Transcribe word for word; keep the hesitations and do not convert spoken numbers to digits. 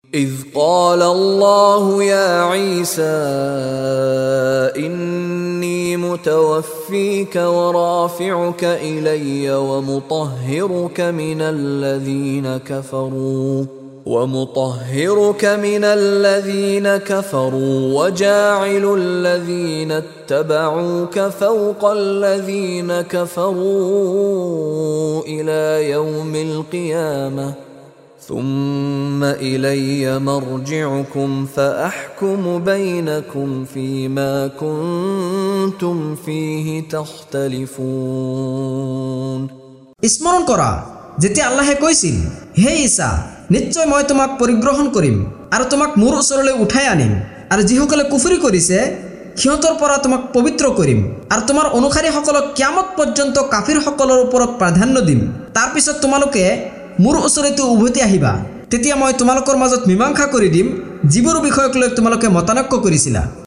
إذ قال الله يا عيسى إني متوفيك ورافعك إلي ومطهرك من الذين كفروا ومطهرك من الذين كفروا وجاعل الذين اتبعوك فوق الذين كفروا إلى يوم القيامة ثم إلي مرجعكم فأحكم بينكم فيما كنتم فيه تختلفون স্মরণ কৰা যেতিয়া আল্লাহে কৈছিল হে ঈসা নিশ্চয় মই তোমাক পৰিগ্ৰহণ কৰিম আৰু তোমাক মোৰ ওচৰলৈ উঠাই আনিম আৰু যিসকলে কুফৰি কৰিছে সিহঁতৰ পৰা তোমাক পবিত্ৰ কৰিম আৰু তোমাৰ অনুসাৰীসকলক কিয়ামত পৰ্যন্ত কাফিৰসকলৰ ওপৰত প্ৰাধান্য দিম তাৰ পিছত তোমালোকে মোৰ ওচৰতে উভতি আহিবা তেতিয়া মই তোমালোকৰ মাজত মীমাংসা কৰি দিম যিবোৰ বিষয়ক লৈ তোমালোকে মতানক্য কৰিছিলা